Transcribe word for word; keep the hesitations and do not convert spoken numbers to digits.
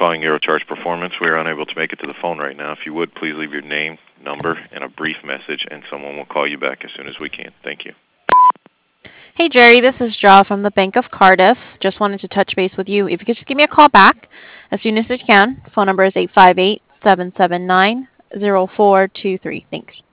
calling Eurocharge Performance. We are unable to make it to the phone right now. If you would, please leave your name, number, and a brief message, and someone will call you back as soon as we can. Thank you. Hey Jerry, this is Jaw from the Bank of Cardiff. Just wanted to touch base with you. If you could just give me a call back as soon as you can. Phone number is eight five eight, seven seven nine, zero four two three. Thanks.